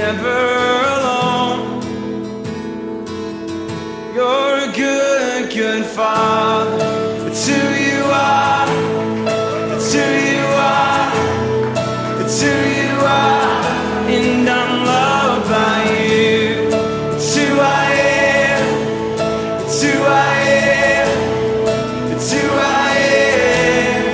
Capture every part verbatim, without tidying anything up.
never alone. You're a good, good Father. It's who you are. It's who you are. It's who you are. And I'm loved by you. It's who I am. It's who I am. It's who I am.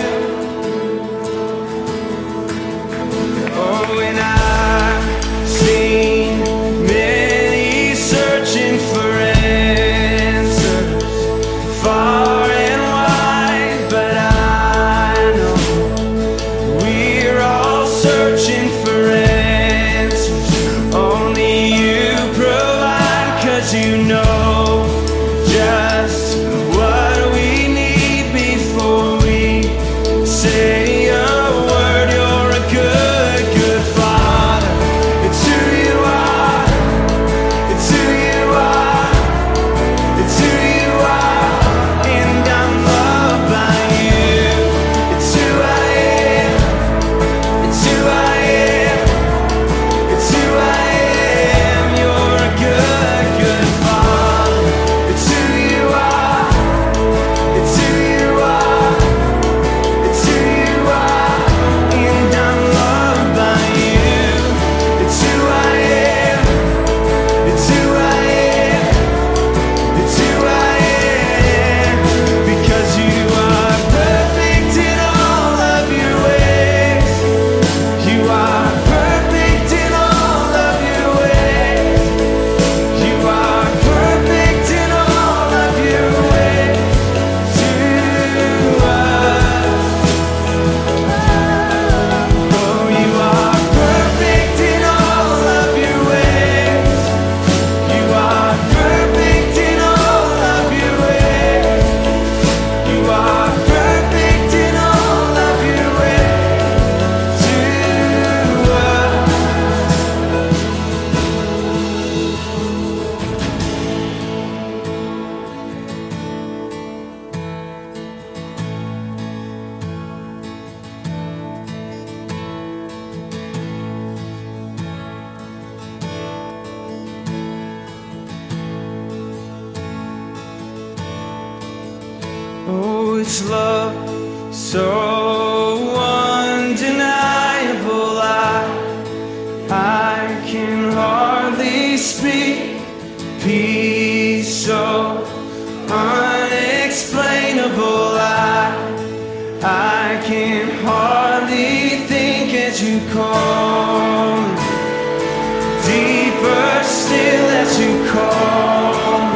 Oh, and I've seen many searching for answers far and wide, but I know we're all searching for answers. Only you provide, 'cause you know just what we need before we say a word. You're a good, good Father. It's who you are. It's who you are. It's who you are. And I'm loved by you. It's who I am. It's who I am. It's who I am. You're a good, good Father. It's who you are. It's who you are. It's who you are. And I'm loved by you. It's who I am. It's who I am. It's who I am. Because you are perfect in all of your ways. You are perfect in all of your ways. You are perfect in all of your ways to us. Oh, you are perfect in all of your ways. You are perfect in all of your ways. You are perfect in all of your ways to us. Oh, it's love so undeniable. I, I can hardly speak. Peace so unexplainable. I, I can hardly think as you call me. Deeper still as you call me.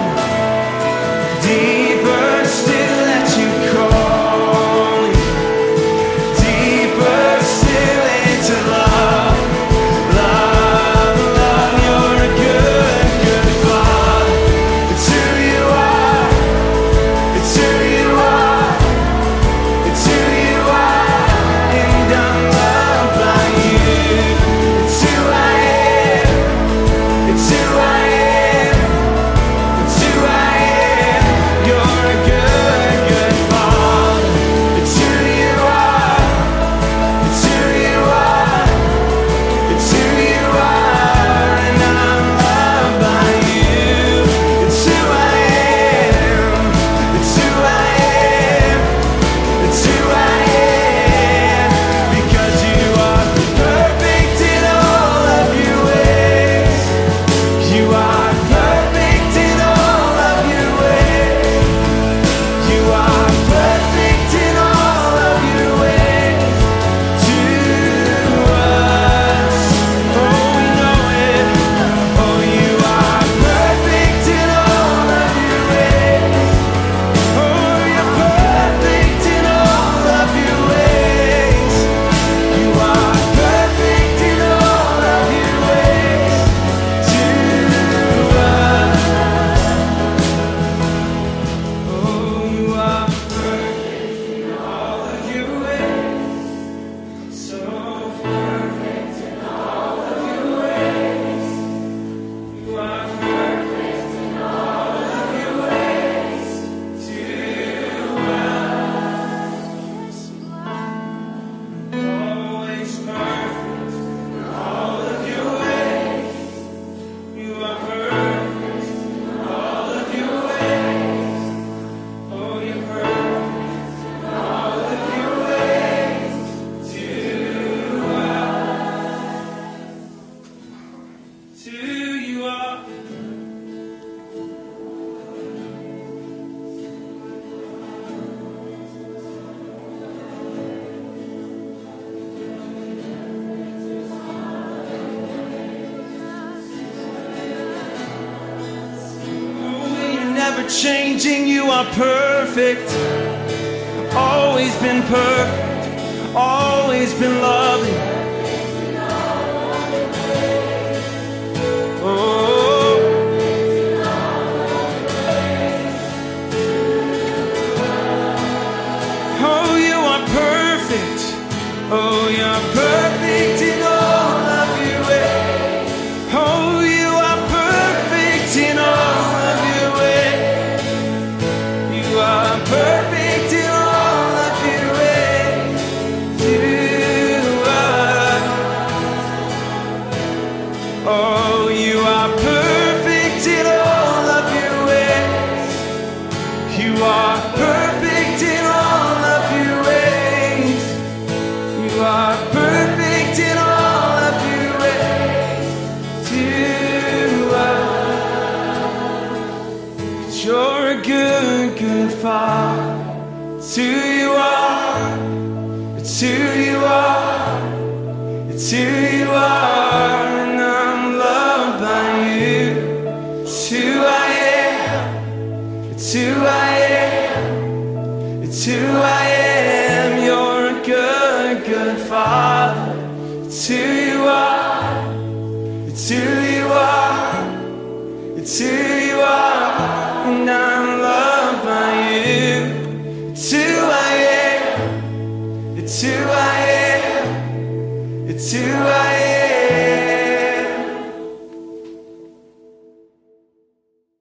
Deeper still as you call me. Deeper still into love. Love, love, you're a good, good Father. It's who you are. It's who you are. It's who you are. And I'm loved by you. It's who I am. It's who I am. never changing, you are perfect. Always been perfect, always been loving. Oh, oh, you are perfect. Oh, you're perfect in all of your ways. Oh, you are perfect in all of your ways. You are perfect in all of your ways. You are. Oh, you are perfect in all of your ways. You are perfect in all of your ways. You are perfect in all of your ways. You are. 'Cause you're a good, good Father. It's who you are. It's who you are. It's who you are. And I'm loved by you. It's who I am. It's who I am. It's who I am. You're a good, good Father. It's who you are. It's who